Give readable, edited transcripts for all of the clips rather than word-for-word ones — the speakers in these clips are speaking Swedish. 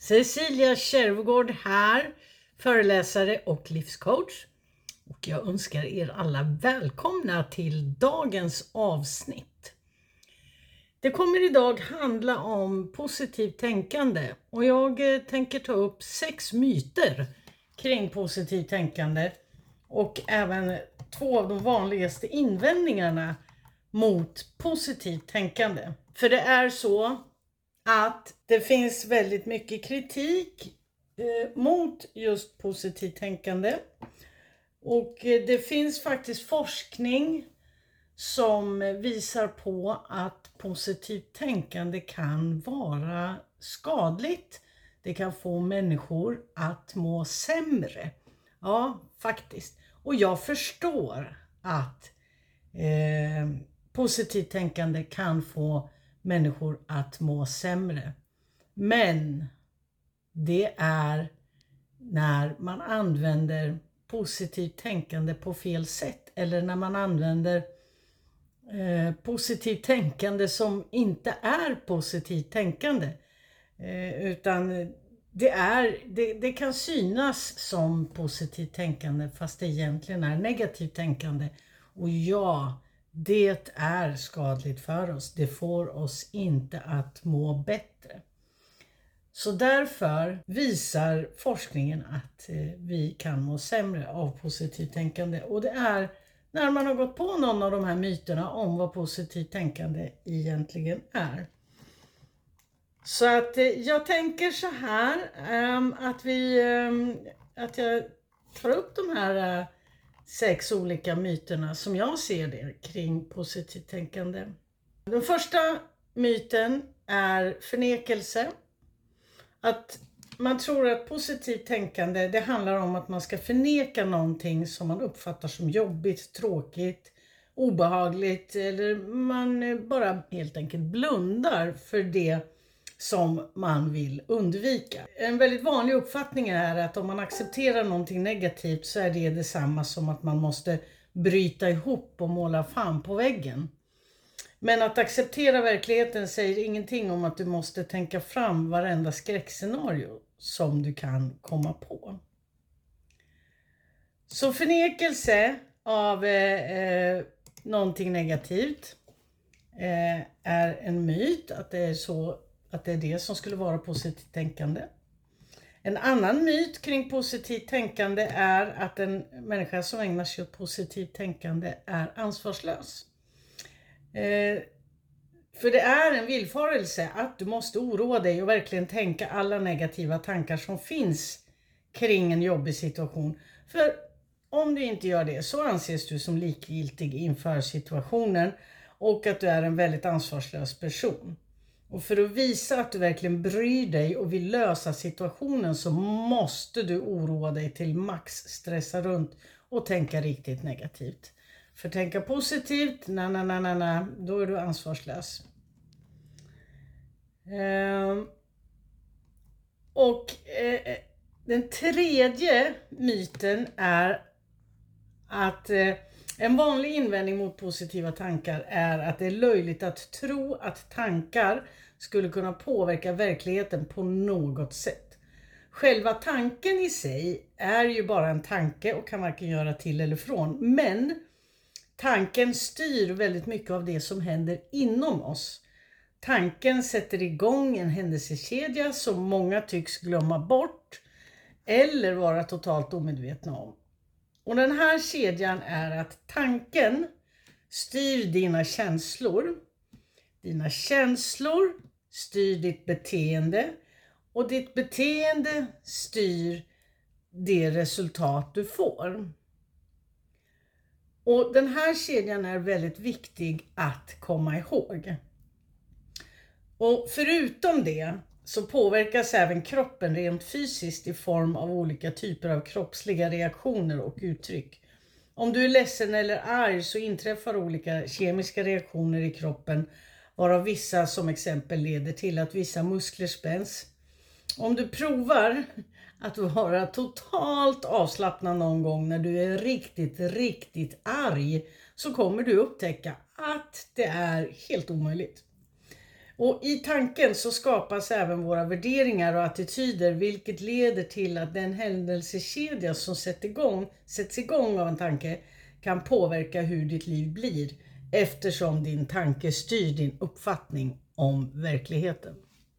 Cecilia Kärvgård här, föreläsare och livscoach. Och jag önskar er alla välkomna till dagens avsnitt. Det kommer idag handla om positivt tänkande och jag tänker ta upp 6 myter kring positivt tänkande och även 2 av de vanligaste invändningarna mot positivt tänkande. För det är så att det finns väldigt mycket kritik mot just positivt tänkande. Och det finns faktiskt forskning som visar på att positivt tänkande kan vara skadligt. Det kan få människor att må sämre. Ja, faktiskt. Och jag förstår att positivt tänkande kan få människor att må sämre. Men det är när man använder positivt tänkande på fel sätt. Eller när man använder positivt tänkande som inte är positivt tänkande. Utan det kan synas som positivt tänkande fast det egentligen är negativt tänkande. Och ja, det är skadligt för oss. Det får oss inte att må bättre. Så därför visar forskningen att vi kan må sämre av positivt tänkande. Och det är när man har gått på någon av de här myterna om vad positivt tänkande egentligen är. Så att jag tänker så här att jag tar upp de här 6 olika myterna som jag ser det kring positivt tänkande. Den första myten är förnekelse. Att man tror att positivt tänkande, det handlar om att man ska förneka någonting som man uppfattar som jobbigt, tråkigt, obehagligt. Eller man bara helt enkelt blundar för det som man vill undvika. En väldigt vanlig uppfattning är att om man accepterar någonting negativt så är det detsamma som att man måste bryta ihop och måla fan på väggen. Men att acceptera verkligheten säger ingenting om att du måste tänka fram varenda skräckscenario som du kan komma på. Så förnekelse av någonting negativt är en myt, att det är det som skulle vara positivt tänkande. En annan myt kring positivt tänkande är att en människa som ägnar sig åt positivt tänkande är ansvarslös. För det är en villfarelse att du måste oroa dig och verkligen tänka alla negativa tankar som finns kring en jobbig situation. För om du inte gör det så anses du som likgiltig inför situationen och att du är en väldigt ansvarslös person. Och för att visa att du verkligen bryr dig och vill lösa situationen så måste du oroa dig till max, stressa runt och tänka riktigt negativt. För tänka positivt, då är du ansvarslös. Den tredje myten är att en vanlig invändning mot positiva tankar är att det är löjligt att tro att tankar skulle kunna påverka verkligheten på något sätt. Själva tanken i sig är ju bara en tanke och kan varken göra till eller från. Men tanken styr väldigt mycket av det som händer inom oss. Tanken sätter igång en händelsekedja som många tycks glömma bort eller vara totalt omedvetna om. Och den här kedjan är att tanken styr dina känslor. Dina känslor styr ditt beteende och ditt beteende styr det resultat du får. Och den här kedjan är väldigt viktig att komma ihåg. Och förutom det så påverkas även kroppen rent fysiskt i form av olika typer av kroppsliga reaktioner och uttryck. Om du är ledsen eller arg så inträffar olika kemiska reaktioner i kroppen, varav vissa som exempel leder till att vissa muskler spänns. Om du provar att vara totalt avslappnad någon gång när du är riktigt arg så kommer du upptäcka att det är helt omöjligt. Och i tanken så skapas även våra värderingar och attityder, vilket leder till att den händelsekedja som sätts igång av en tanke kan påverka hur ditt liv blir, eftersom din tanke styr din uppfattning om verkligheten.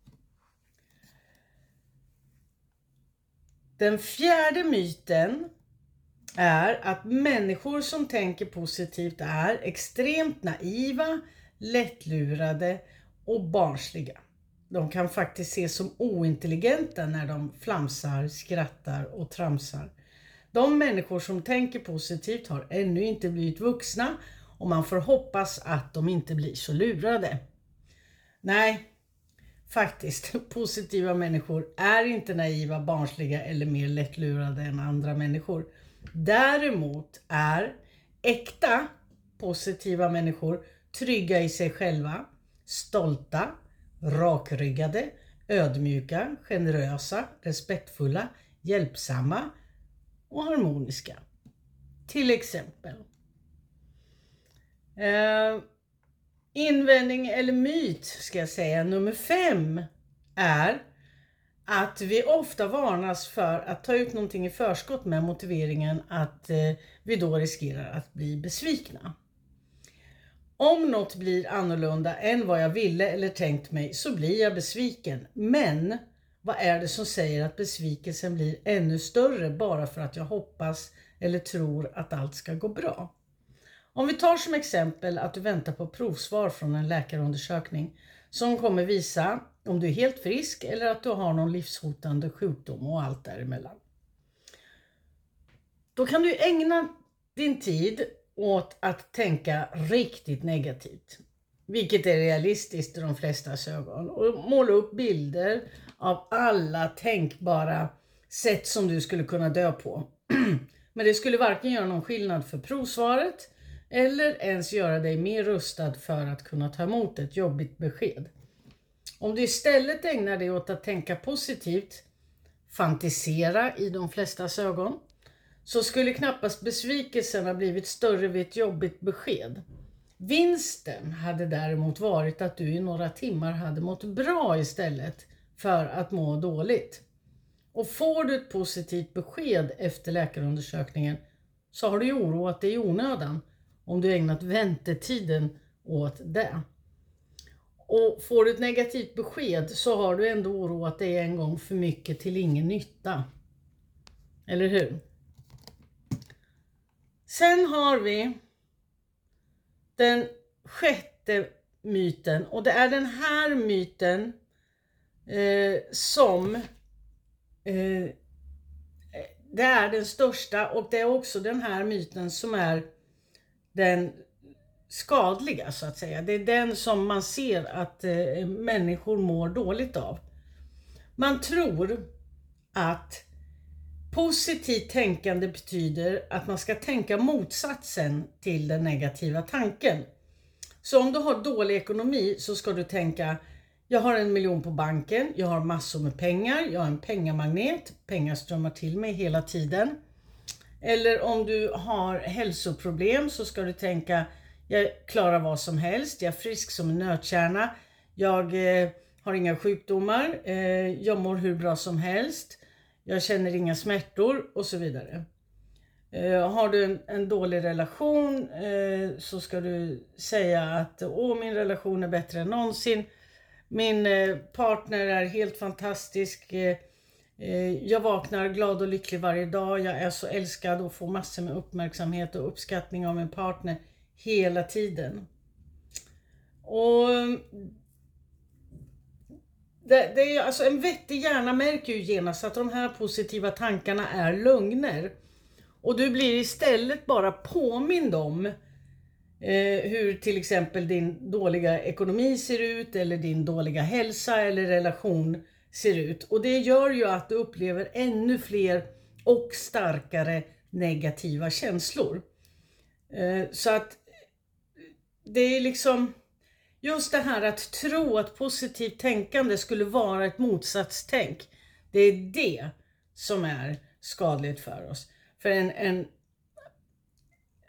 Den fjärde myten är att människor som tänker positivt är extremt naiva, lättlurade och barnsliga. De kan faktiskt ses som ointelligenta när de flamsar, skrattar och tramsar. De människor som tänker positivt har ännu inte blivit vuxna och man får hoppas att de inte blir så lurade. Nej, faktiskt, positiva människor är inte naiva, barnsliga eller mer lättlurade än andra människor. Däremot är äkta positiva människor trygga i sig själva, stolta, rakryggade, ödmjuka, generösa, respektfulla, hjälpsamma och harmoniska. Till exempel. Invändning eller myt ska jag säga nummer 5 är att vi ofta varnas för att ta ut någonting i förskott med motiveringen att vi då riskerar att bli besvikna. Om något blir annorlunda än vad jag ville eller tänkt mig så blir jag besviken. Men vad är det som säger att besvikelsen blir ännu större bara för att jag hoppas eller tror att allt ska gå bra? Om vi tar som exempel att du väntar på provsvar från en läkarundersökning som kommer visa om du är helt frisk eller att du har någon livshotande sjukdom och allt däremellan. Då kan du ägna din tid åt att tänka riktigt negativt, vilket är realistiskt i de flestas ögon, och måla upp bilder av alla tänkbara sätt som du skulle kunna dö på. Men det skulle varken göra någon skillnad för provsvaret eller ens göra dig mer rustad för att kunna ta emot ett jobbigt besked. Om du istället ägnar dig åt att tänka positivt, fantisera i de flestas ögon, så skulle knappast besvikelsen ha blivit större vid ett jobbigt besked. Vinsten hade däremot varit att du i några timmar hade mått bra istället för att må dåligt. Och får du ett positivt besked efter läkarundersökningen så har du oroat dig i onödan om du ägnat väntetiden åt det. Och får du ett negativt besked så har du ändå oroat dig en gång för mycket till ingen nytta. Eller hur? Sen har vi den sjätte myten, och det är den här myten som det är den största, och det är också den här myten som är den skadliga så att säga. Det är den som man ser att människor mår dåligt av. Man tror att positivt tänkande betyder att man ska tänka motsatsen till den negativa tanken. Så om du har dålig ekonomi så ska du tänka: jag har 1 miljon på banken, jag har massor med pengar, jag är en pengamagnet, pengar strömmar till mig hela tiden. Eller om du har hälsoproblem så ska du tänka: jag klarar vad som helst, jag är frisk som en nötkärna, jag har inga sjukdomar, jag mår hur bra som helst, jag känner inga smärtor och så vidare. Har du en dålig relation så ska du säga att min relation är bättre än någonsin, min partner är helt fantastisk, jag vaknar glad och lycklig varje dag, jag är så älskad och får massor med uppmärksamhet och uppskattning av min partner hela tiden. Och det är alltså en vettig hjärna märker ju genast att de här positiva tankarna är lögner. Och du blir istället bara påmind om hur till exempel din dåliga ekonomi ser ut, eller din dåliga hälsa eller relation ser ut. Och det gör ju att du upplever ännu fler och starkare negativa känslor. Så att det är liksom just det här att tro att positivt tänkande skulle vara ett motsatstänk. Det är det som är skadligt för oss. För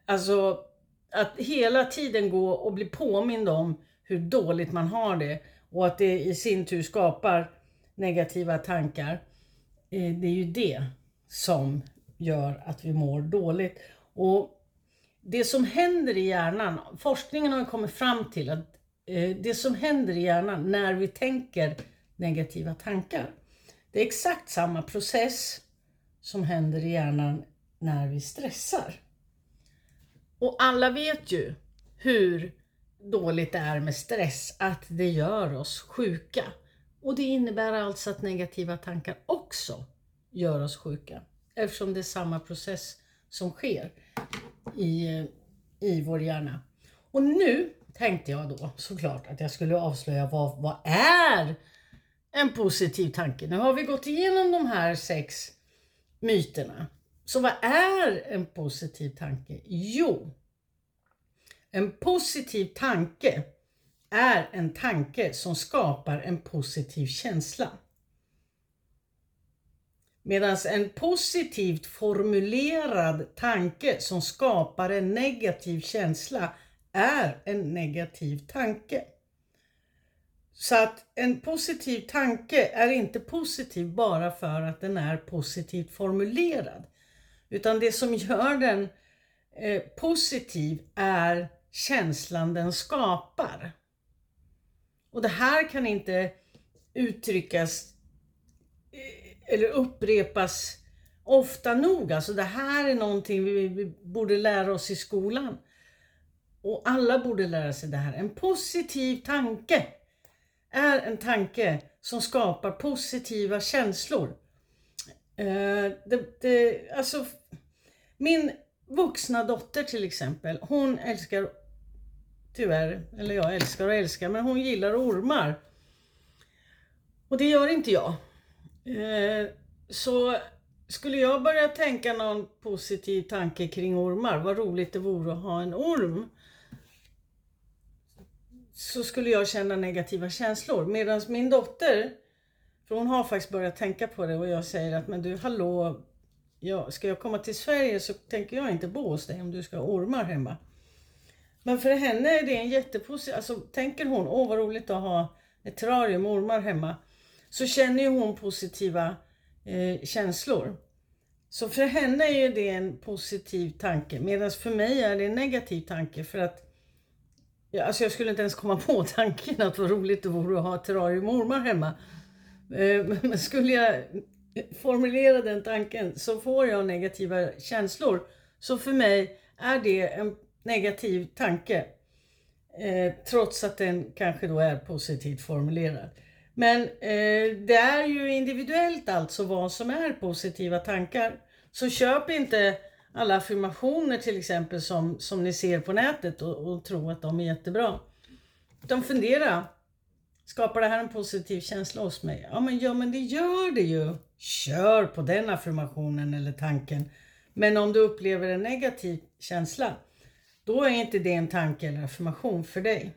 alltså att hela tiden gå och bli påmind om hur dåligt man har det och att det i sin tur skapar negativa tankar. Det är ju det som gör att vi mår dåligt. Och det som händer i hjärnan, forskningen har kommit fram till att det som händer i hjärnan när vi tänker negativa tankar, det är exakt samma process som händer i hjärnan när vi stressar. Och alla vet ju hur dåligt det är med stress, att det gör oss sjuka. Och det innebär alltså att negativa tankar också gör oss sjuka. Eftersom det är samma process som sker i vår hjärna. Och nu tänkte jag då såklart att jag skulle avslöja vad är en positiv tanke. Nu har vi gått igenom de här 6 myterna. Så vad är en positiv tanke? Jo, en positiv tanke är en tanke som skapar en positiv känsla. Medan en positivt formulerad tanke som skapar en negativ känsla är en negativ tanke. Så att en positiv tanke är inte positiv bara för att den är positivt formulerad. Utan det som gör den positiv är känslan den skapar. Och det här kan inte uttryckas eller upprepas ofta nog. Alltså det här är någonting vi borde lära oss i skolan. Och alla borde lära sig det här. En positiv tanke är en tanke som skapar positiva känslor. Alltså min vuxna dotter till exempel, hon älskar tyvärr, eller jag älskar, men hon gillar ormar. Och det gör inte jag. Så skulle jag börja tänka någon positiv tanke kring ormar, vad roligt det vore att ha en orm, så skulle jag känna negativa känslor. Medan min dotter, för hon har faktiskt börjat tänka på det, och jag säger att men du hallå, ska jag komma till Sverige så tänker jag inte bo hos dig om du ska ha ormar hemma. Men för henne är det en jättepositiv, alltså tänker hon vad roligt att ha ett terrarium ormar hemma, så känner ju hon positiva känslor. Så för henne är det en positiv tanke, medan för mig är det en negativ tanke, för att alltså jag skulle inte ens komma på tanken att vad roligt det vore att ha ett terrarium ormar hemma. Men skulle jag formulera den tanken så får jag negativa känslor. Så för mig är det en negativ tanke. Trots att den kanske då är positivt formulerad. Men det är ju individuellt alltså vad som är positiva tankar. Så köp inte alla affirmationer till exempel som ni ser på nätet och tro att de är jättebra. Utan fundera. Skapar det här en positiv känsla hos mig? Ja men det gör det ju. Kör på den affirmationen eller tanken. Men om du upplever en negativ känsla, då är inte det en tanke eller affirmation för dig.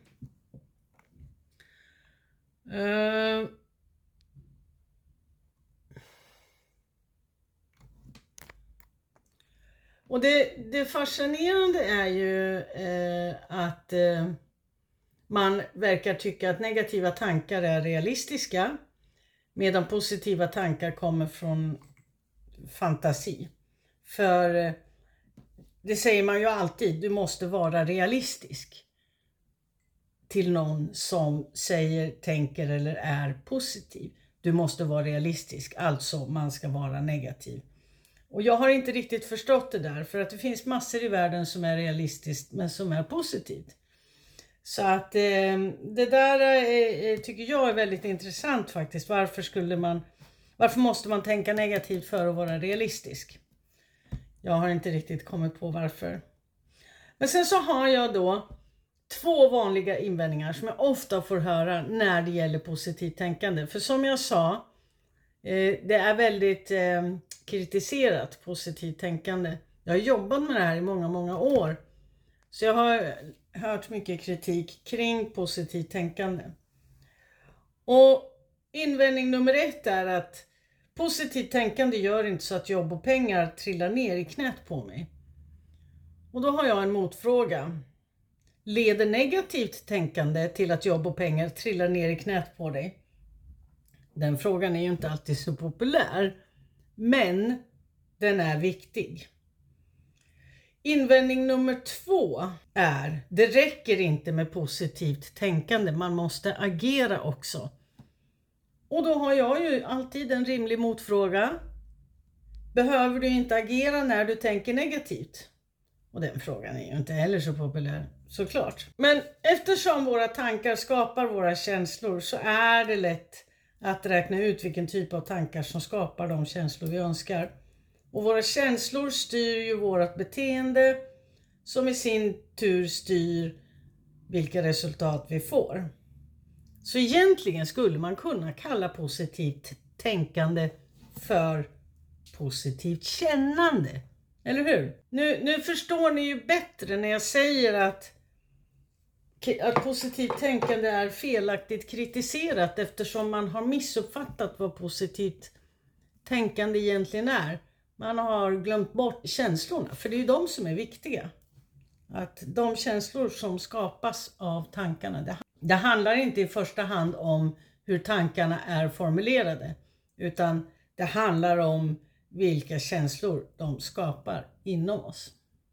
Och det fascinerande är ju att man verkar tycka att negativa tankar är realistiska, medan positiva tankar kommer från fantasi. För det säger man ju alltid, du måste vara realistisk till någon som säger, tänker eller är positiv. Du måste vara realistisk, alltså man ska vara negativ. Och jag har inte riktigt förstått det där, för att det finns massor i världen som är realistiskt men som är positivt. Så att det där tycker jag är väldigt intressant faktiskt. Varför måste man tänka negativt för att vara realistisk? Jag har inte riktigt kommit på varför. Men sen så har jag då 2 vanliga invändningar som jag ofta får höra när det gäller positivt tänkande. För som jag sa, det är väldigt kritiserat positivt tänkande. Jag har jobbat med det här i många år. Så jag har hört mycket kritik kring positivt tänkande. Och invändning nummer 1 är att positivt tänkande gör inte så att jobb och pengar trillar ner i knät på mig. Och då har jag en motfråga. Leder negativt tänkande till att jobb och pengar trillar ner i knät på dig? Den frågan är ju inte alltid så populär, men den är viktig. Invändning nummer 2 är: det räcker inte med positivt tänkande, man måste agera också. Och då har jag ju alltid en rimlig motfråga. Behöver du inte agera när du tänker negativt? Och den frågan är ju inte heller så populär, såklart. Men eftersom våra tankar skapar våra känslor så är det lätt att räkna ut vilken typ av tankar som skapar de känslor vi önskar. Och våra känslor styr ju vårt beteende, som i sin tur styr vilka resultat vi får. Så egentligen skulle man kunna kalla positivt tänkande för positivt kännande. Eller hur? Nu förstår ni ju bättre när jag säger att positivt tänkande är felaktigt kritiserat, eftersom man har missuppfattat vad positivt tänkande egentligen är. Man har glömt bort känslorna, för det är ju de som är viktiga. Att de känslor som skapas av tankarna, det handlar inte i första hand om hur tankarna är formulerade, utan det handlar om vilka känslor de skapar inom oss.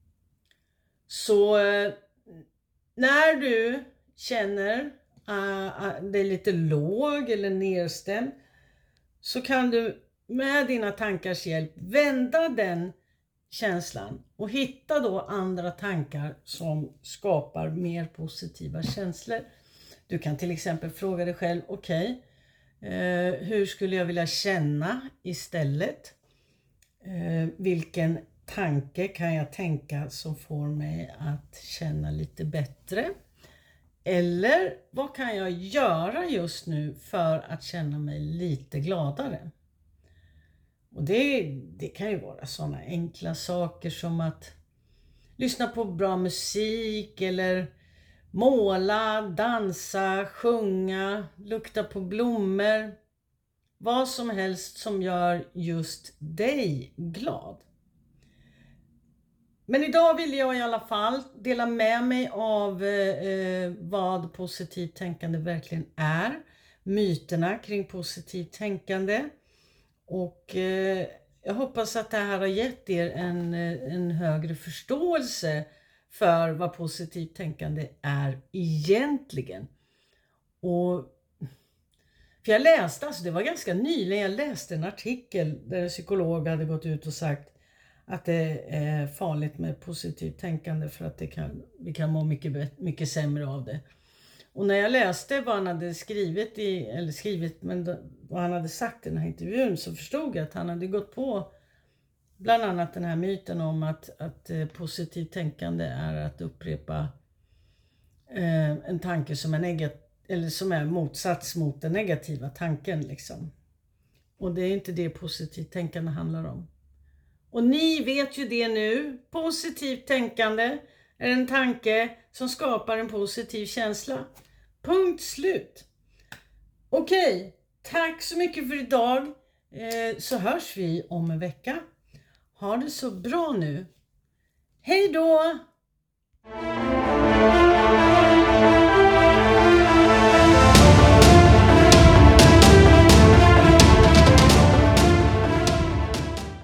Så när du känner dig lite låg eller nedstämd, så kan du med dina tankars hjälp vända den känslan och hitta då andra tankar som skapar mer positiva känslor. Du kan till exempel fråga dig själv: okej, hur skulle jag vilja känna istället? Vilken tanke kan jag tänka som får mig att känna lite bättre? Eller vad kan jag göra just nu för att känna mig lite gladare? Och det kan ju vara sådana enkla saker som att lyssna på bra musik, eller måla, dansa, sjunga, lukta på blommor. Vad som helst som gör just dig glad. Men idag vill jag i alla fall dela med mig av vad positivt tänkande verkligen är. Myterna kring positivt tänkande. Och jag hoppas att det här har gett er en högre förståelse för vad positivt tänkande är egentligen. För jag läste, det var ganska nyligen, jag läste en artikel där en psykolog hade gått ut och sagt att det är farligt med positivt tänkande, för att vi kan må mycket sämre av det. Och när jag läste vad han hade vad han hade sagt i den här intervjun, så förstod jag att han hade gått på bland annat den här myten om att positivt tänkande är att upprepa en tanke som är negativ, eller som är motsats mot den negativa tanken liksom. Och det är inte det positivt tänkande handlar om. Och ni vet ju det nu. Positivt tänkande är en tanke som skapar en positiv känsla. Punkt slut. Okej, tack så mycket för idag. Så hörs vi om en vecka. Ha det så bra nu. Hej då!